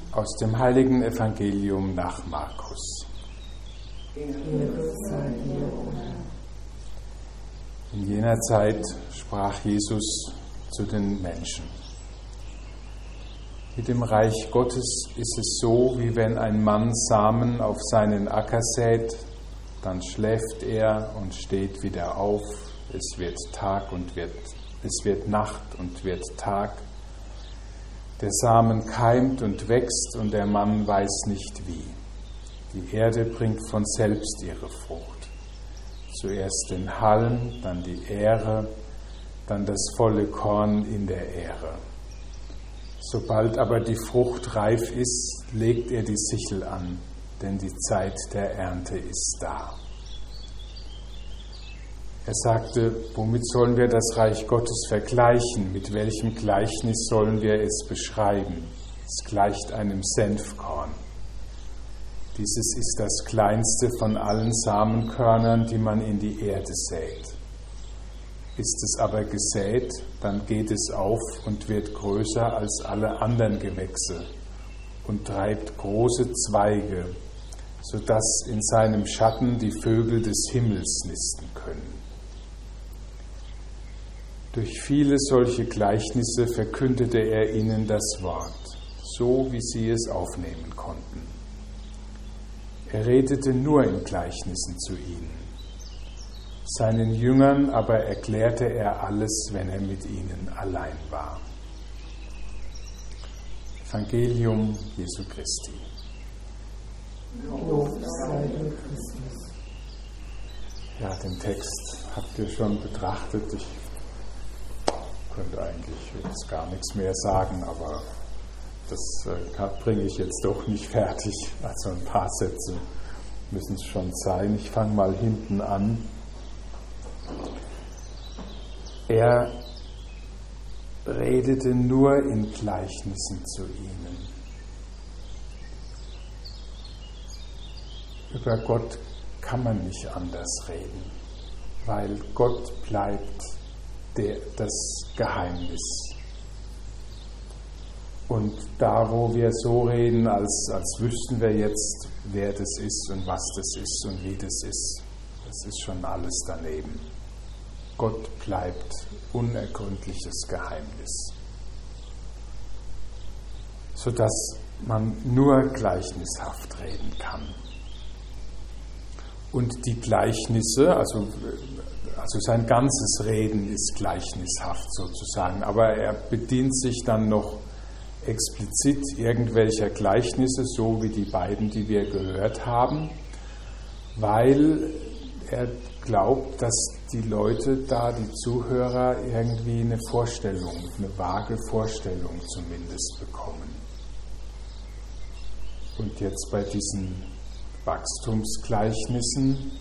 Aus dem Heiligen Evangelium nach Markus. In jener Zeit sprach Jesus zu den Menschen: Mit dem Reich Gottes ist es so, wie wenn ein Mann Samen auf seinen Acker sät, dann schläft er und steht wieder auf, es wird Nacht und wird Tag. Der Samen keimt und wächst und der Mann weiß nicht wie. Die Erde bringt von selbst ihre Frucht. Zuerst den Halm, dann die Ähre, dann das volle Korn in der Ähre. Sobald aber die Frucht reif ist, legt er die Sichel an, denn die Zeit der Ernte ist da. Er sagte: Womit sollen wir das Reich Gottes vergleichen? Mit welchem Gleichnis sollen wir es beschreiben? Es gleicht einem Senfkorn. Dieses ist das kleinste von allen Samenkörnern, die man in die Erde sät. Ist es aber gesät, dann geht es auf und wird größer als alle anderen Gewächse und treibt große Zweige, sodass in seinem Schatten die Vögel des Himmels nisten können. Durch viele solche Gleichnisse verkündete er ihnen das Wort, so wie sie es aufnehmen konnten. Er redete nur in Gleichnissen zu ihnen. Seinen Jüngern aber erklärte er alles, wenn er mit ihnen allein war. Evangelium Jesu Christi. Lob sei dir, Christus. Ja, den Text habt ihr schon betrachtet. Ich könnte eigentlich jetzt gar nichts mehr sagen, aber das bringe ich jetzt doch nicht fertig. Also ein paar Sätze müssen es schon sein. Ich fange mal hinten an. Er redete nur in Gleichnissen zu ihnen. Über Gott kann man nicht anders reden, weil Gott bleibt das Geheimnis. Und da, wo wir so reden, als wüssten wir jetzt, wer das ist und was das ist und wie das ist schon alles daneben. Gott bleibt unergründliches Geheimnis, sodass man nur gleichnishaft reden kann. Und die Gleichnisse, also sein ganzes Reden ist gleichnishaft sozusagen, aber er bedient sich dann noch explizit irgendwelcher Gleichnisse, so wie die beiden, die wir gehört haben, weil er glaubt, dass die Leute da, die Zuhörer, irgendwie eine Vorstellung, eine vage Vorstellung zumindest bekommen. Und jetzt bei diesen Wachstumsgleichnissen,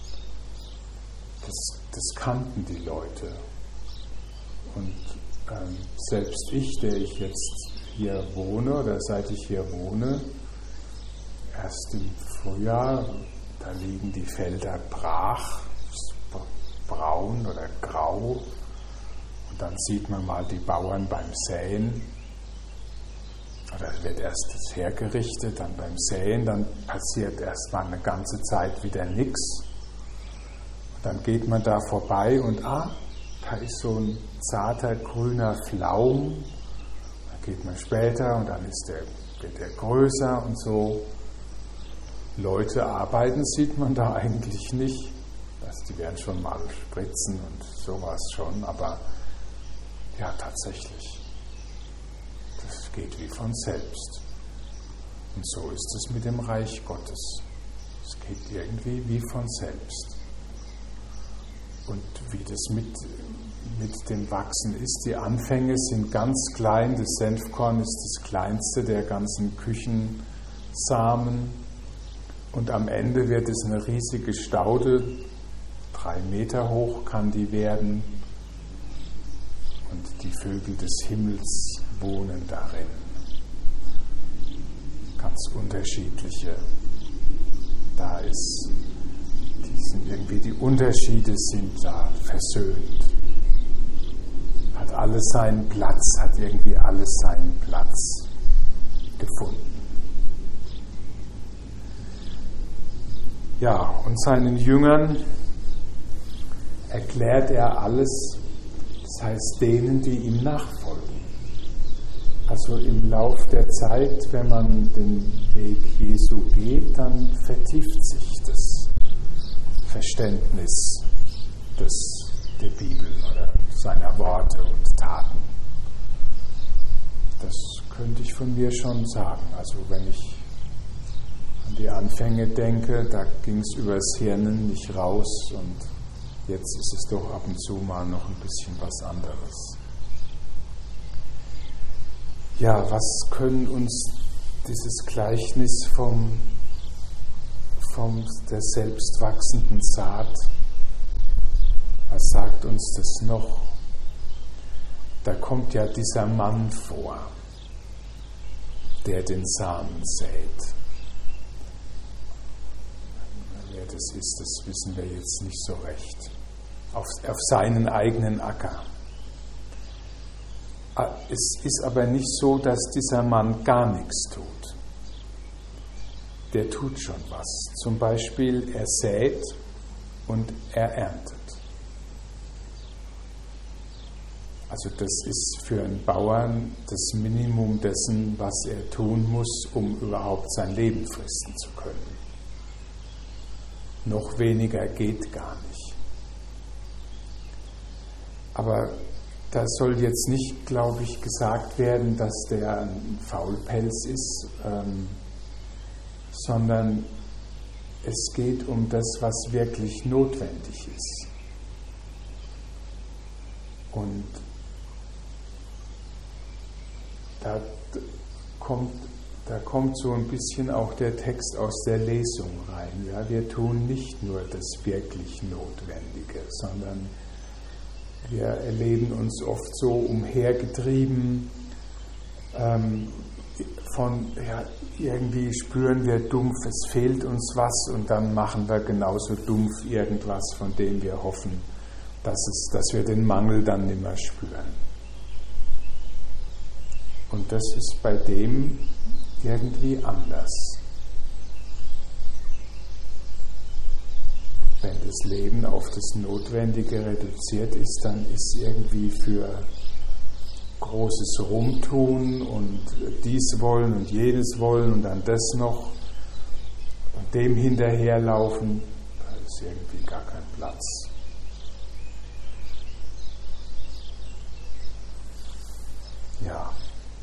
das kannten die Leute. Und selbst ich, der ich jetzt hier wohne oder seit ich hier wohne, erst im Frühjahr, da liegen die Felder brach, braun oder grau, und dann sieht man mal die Bauern beim Säen, oder es wird erst hergerichtet, dann beim Säen, dann passiert erst mal eine ganze Zeit wieder nichts. Dann geht man da vorbei und da ist so ein zarter grüner Pflaum. Dann geht man später und dann wird der größer und so. Leute arbeiten sieht man da eigentlich nicht. Also die werden schon mal spritzen und sowas schon, aber ja, tatsächlich. Das geht wie von selbst. Und so ist es mit dem Reich Gottes. Es geht irgendwie wie von selbst. Und wie das mit dem Wachsen ist, die Anfänge sind ganz klein, das Senfkorn ist das kleinste der ganzen Küchensamen und am Ende wird es eine riesige Staude, 3 Meter hoch kann die werden und die Vögel des Himmels wohnen darin. Ganz unterschiedliche. Da ist irgendwie die Unterschiede sind da versöhnt. Hat alles seinen Platz, hat irgendwie alles seinen Platz gefunden. Ja, und seinen Jüngern erklärt er alles, das heißt denen, die ihm nachfolgen. Also im Lauf der Zeit, wenn man den Weg Jesu geht, dann vertieft sich das Verständnis der Bibel oder seiner Worte und Taten. Das könnte ich von mir schon sagen. Also wenn ich an die Anfänge denke, da ging es übers Hirn nicht raus und jetzt ist es doch ab und zu mal noch ein bisschen was anderes. Ja, was können uns dieses Gleichnis von der selbstwachsenden Saat, was sagt uns das noch? Da kommt ja dieser Mann vor, der den Samen sät. Wer das ist, das wissen wir jetzt nicht so recht. Auf seinen eigenen Acker. Es ist aber nicht so, dass dieser Mann gar nichts tut. Der tut schon was. Zum Beispiel, er sät und er erntet. Also das ist für einen Bauern das Minimum dessen, was er tun muss, um überhaupt sein Leben fristen zu können. Noch weniger geht gar nicht. Aber da soll jetzt nicht, glaube ich, gesagt werden, dass der ein Faulpelz ist, sondern es geht um das, was wirklich notwendig ist. Und da kommt so ein bisschen auch der Text aus der Lesung rein. Ja? Wir tun nicht nur das wirklich Notwendige, sondern wir erleben uns oft so umhergetrieben irgendwie spüren wir dumpf, es fehlt uns was und dann machen wir genauso dumpf irgendwas, von dem wir hoffen, dass wir den Mangel dann nicht mehr spüren. Und das ist bei dem irgendwie anders. Wenn das Leben auf das Notwendige reduziert ist, dann ist irgendwie für großes Rumtun und dies wollen und jenes wollen und dann das noch und dem hinterherlaufen, da ist irgendwie gar kein Platz. Ja.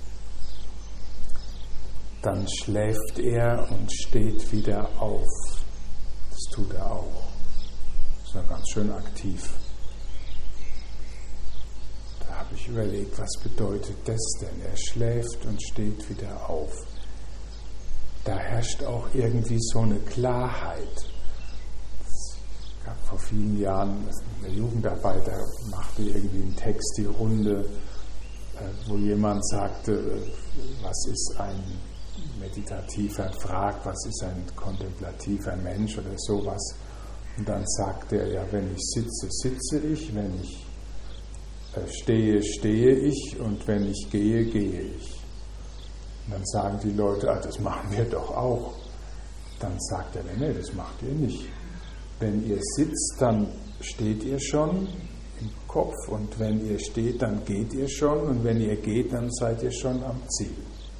Dann schläft er und steht wieder auf. Das tut er auch. Ist ja ganz schön aktiv. Da habe ich überlegt, was bedeutet das denn? Er schläft und steht wieder auf. Da herrscht auch irgendwie so eine Klarheit. Es gab vor vielen Jahren, der Jugendarbeiter machte irgendwie einen Text, die Runde, wo jemand sagte, was ist ein meditativer, fragt, was ist ein kontemplativer Mensch oder sowas. Und dann sagt er, ja, wenn ich sitze, sitze ich, wenn ich stehe, stehe ich und wenn ich gehe, gehe ich. Und dann sagen die Leute, das machen wir doch auch. Dann sagt er, nee, das macht ihr nicht. Wenn ihr sitzt, dann steht ihr schon im Kopf und wenn ihr steht, dann geht ihr schon und wenn ihr geht, dann seid ihr schon am Ziel.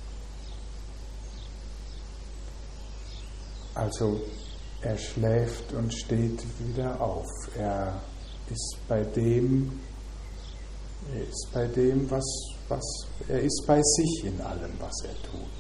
Also er schläft und steht wieder auf. Er ist bei dem, was er ist bei sich in allem, was er tut.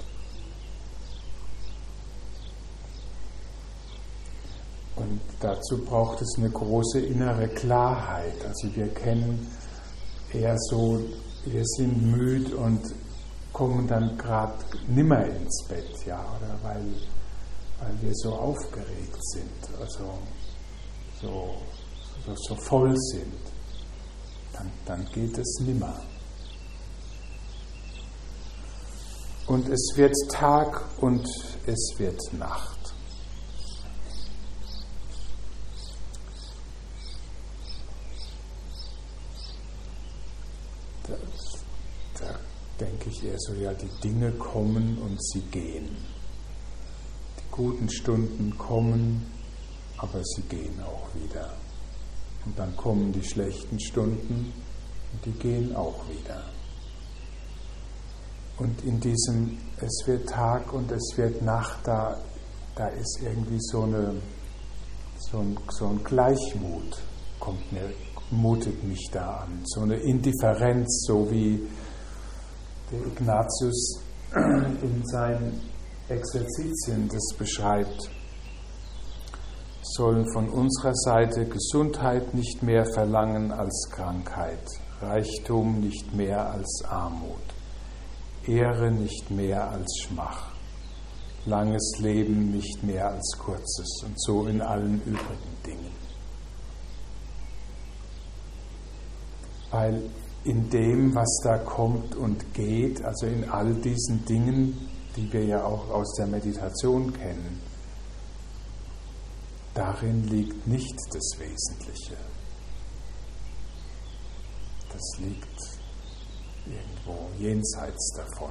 Und dazu braucht es eine große innere Klarheit. Also wir kennen eher so, wir sind müde und kommen dann gerade nimmer ins Bett, ja, oder weil wir so aufgeregt sind, also so voll sind, dann geht es nimmer. Und es wird Tag und es wird Nacht. Da denke ich eher so, ja, die Dinge kommen und sie gehen. Die guten Stunden kommen aber sie gehen auch wieder. Und dann kommen die schlechten Stunden und die gehen auch wieder. Und in diesem, es wird Tag und es wird Nacht, da ist irgendwie so ein Gleichmut, mutet mich da an. So eine Indifferenz, so wie der Ignatius in seinen Exerzitien das beschreibt. Sollen von unserer Seite Gesundheit nicht mehr verlangen als Krankheit, Reichtum nicht mehr als Armut, Ehre nicht mehr als Schmach, langes Leben nicht mehr als kurzes und so in allen übrigen Dingen. Weil in dem, was da kommt und geht, also in all diesen Dingen, die wir ja auch aus der Meditation kennen, darin liegt nicht das Wesentliche. Das liegt irgendwo jenseits davon.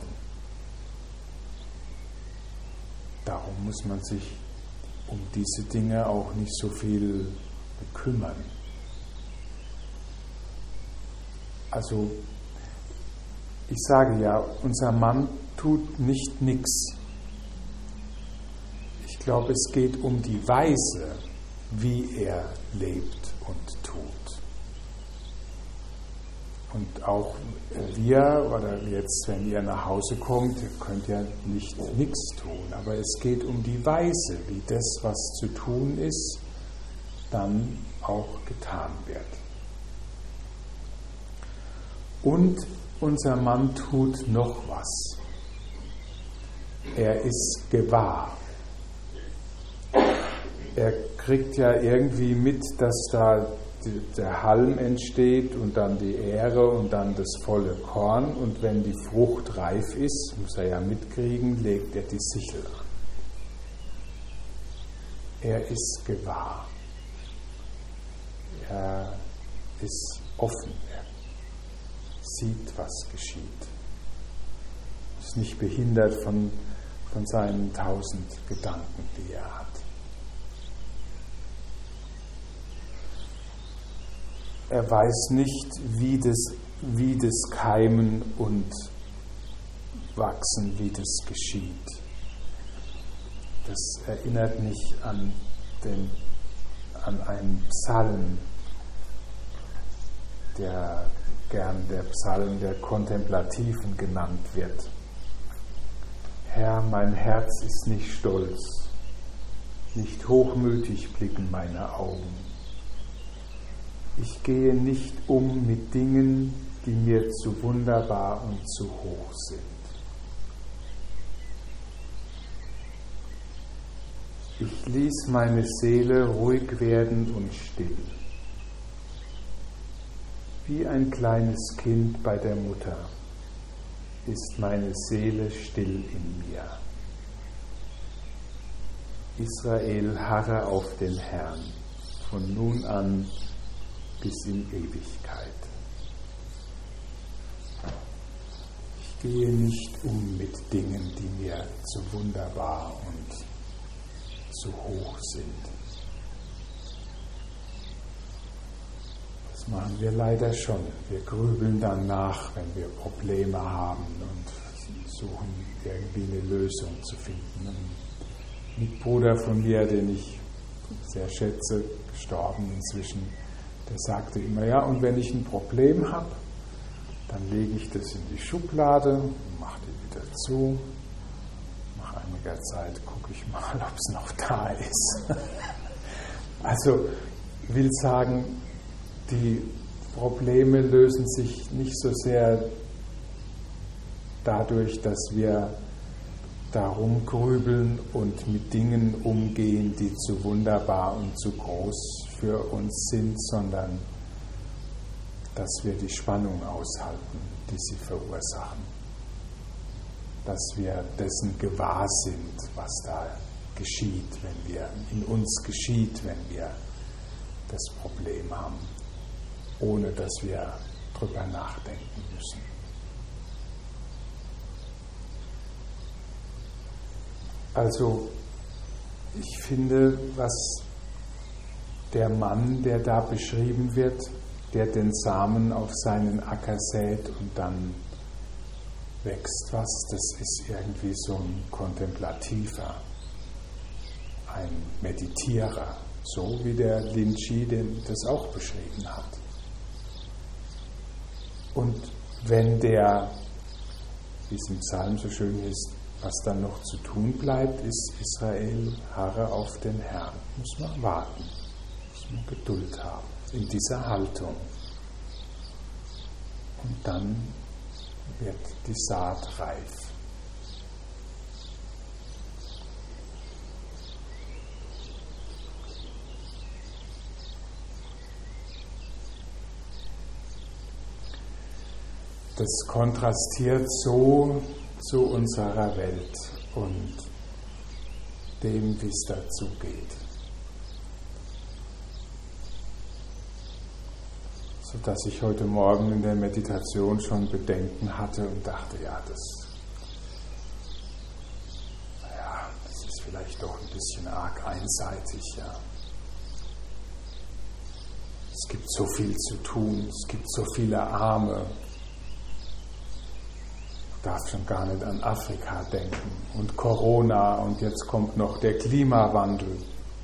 Darum muss man sich um diese Dinge auch nicht so viel bekümmern. Also, ich sage ja, unser Mann tut nicht nichts. Ich glaube, es geht um die Weise, wie er lebt und tut. Und auch wir, oder jetzt, wenn ihr nach Hause kommt, ihr könnt ja nicht nichts tun, aber es geht um die Weise, wie das, was zu tun ist, dann auch getan wird. Und unser Mann tut noch was. Er ist gewahr. Er kriegt ja irgendwie mit, dass da der Halm entsteht und dann die Ähre und dann das volle Korn. Und wenn die Frucht reif ist, muss er ja mitkriegen, legt er die Sichel an. Er ist gewahr. Er ist offen. Er sieht, was geschieht. Ist nicht behindert von seinen 1000 Gedanken, die er hat. Er weiß nicht, wie das Keimen und Wachsen, wie das geschieht. Das erinnert mich an einen Psalm, der gern der Psalm der Kontemplativen genannt wird. Herr, mein Herz ist nicht stolz, nicht hochmütig blicken meine Augen. Ich gehe nicht um mit Dingen, die mir zu wunderbar und zu hoch sind. Ich ließ meine Seele ruhig werden und still. Wie ein kleines Kind bei der Mutter ist meine Seele still in mir. Israel, harre auf den Herrn, von nun an bis in Ewigkeit. Ich gehe nicht um mit Dingen, die mir zu wunderbar und zu hoch sind. Das machen wir leider schon. Wir grübeln dann nach, wenn wir Probleme haben und suchen irgendwie eine Lösung zu finden. Ein Mitbruder von mir, den ich sehr schätze, gestorben inzwischen, der sagte immer, ja, und wenn ich ein Problem habe, dann lege ich das in die Schublade, mache die wieder zu. Nach einiger Zeit gucke ich mal, ob es noch da ist. Also will sagen, die Probleme lösen sich nicht so sehr dadurch, dass wir darum grübeln und mit Dingen umgehen, die zu wunderbar und zu groß für uns sind, sondern dass wir die Spannung aushalten, die sie verursachen. Dass wir dessen gewahr sind, was da geschieht, wenn wir in uns geschieht, wenn wir das Problem haben, ohne dass wir drüber nachdenken müssen. Also ich finde, was der Mann, der da beschrieben wird, der den Samen auf seinen Acker sät und dann wächst was, das ist irgendwie so ein Kontemplativer, ein Meditierer, so wie der Linchi das auch beschrieben hat. Und wenn der, wie es im Psalm so schön ist, was dann noch zu tun bleibt, ist Israel, harre auf den Herrn. Muss man warten, muss man Geduld haben in dieser Haltung. Und dann wird die Saat reif. Das kontrastiert so zu unserer Welt und dem, wie es dazu geht. Sodass ich heute Morgen in der Meditation schon Bedenken hatte und dachte, das ist vielleicht doch ein bisschen arg einseitig. Ja. Es gibt so viel zu tun, es gibt so viele Arme. Ich darf schon gar nicht an Afrika denken und Corona und jetzt kommt noch der Klimawandel.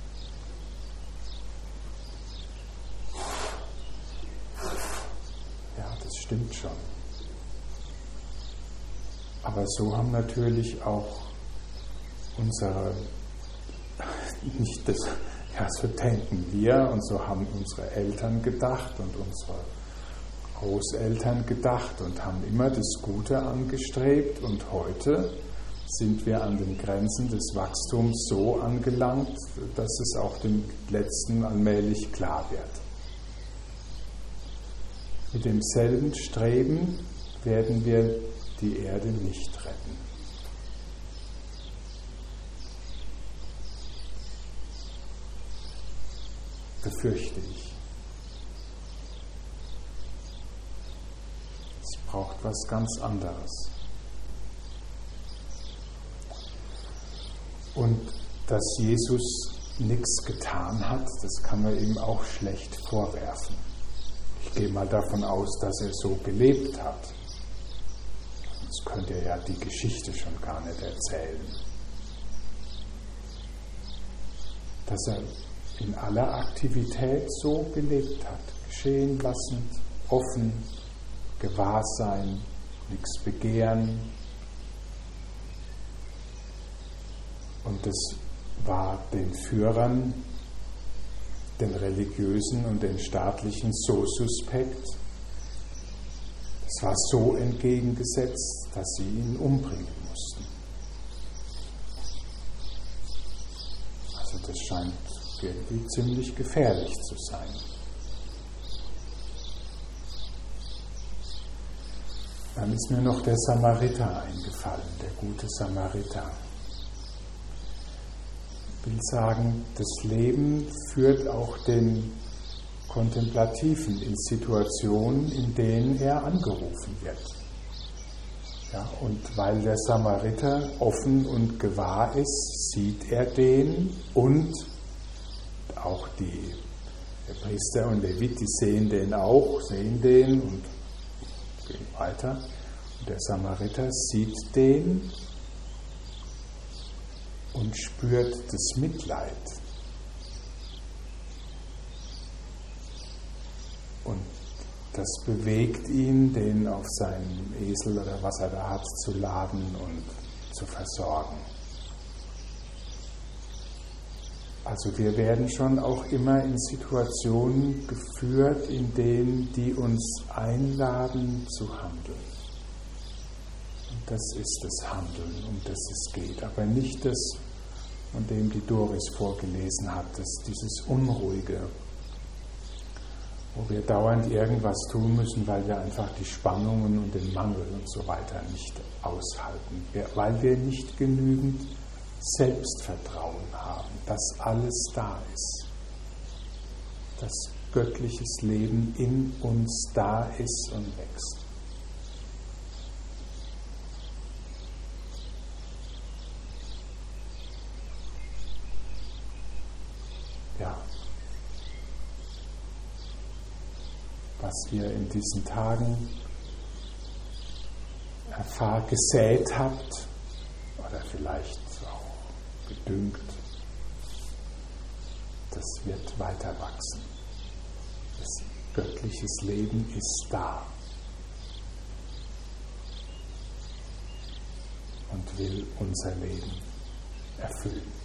Ja, das stimmt schon. Aber so haben natürlich auch unsere, nicht das, so denken wir und so haben unsere Eltern gedacht und unsere Großeltern gedacht und haben immer das Gute angestrebt und heute sind wir an den Grenzen des Wachstums so angelangt, dass es auch dem Letzten allmählich klar wird. Mit demselben Streben werden wir die Erde nicht retten. Befürchte ich. Braucht was ganz anderes. Und dass Jesus nichts getan hat, das kann man ihm auch schlecht vorwerfen. Ich gehe mal davon aus, dass er so gelebt hat. Sonst könnte er ja die Geschichte schon gar nicht erzählen. Dass er in aller Aktivität so gelebt hat, geschehen lassend, offen, Gewahrsein, nichts begehren. Und das war den Führern, den Religiösen und den Staatlichen so suspekt. Es war so entgegengesetzt, dass sie ihn umbringen mussten. Also das scheint irgendwie ziemlich gefährlich zu sein. Dann ist mir noch der Samariter eingefallen, der gute Samariter. Ich will sagen, das Leben führt auch den Kontemplativen in Situationen, in denen er angerufen wird. Ja, und weil der Samariter offen und gewahr ist, sieht er den und auch der Priester und Levit, die sehen den und gehen weiter. Und der Samariter sieht den und spürt das Mitleid. Und das bewegt ihn, den auf seinem Esel oder was er da hat, zu laden und zu versorgen. Also wir werden schon auch immer in Situationen geführt, in denen die uns einladen zu handeln. Und das ist das Handeln, um das es geht. Aber nicht das, von dem die Doris vorgelesen hat, dieses Unruhige, wo wir dauernd irgendwas tun müssen, weil wir einfach die Spannungen und den Mangel und so weiter nicht aushalten, weil wir nicht genügend Selbstvertrauen haben, dass alles da ist, dass göttliches Leben in uns da ist und wächst. Ja, was ihr in diesen Tagen gesät habt oder vielleicht auch gedüngt, das wird weiter wachsen. Das göttliches Leben ist da und will unser Leben erfüllen.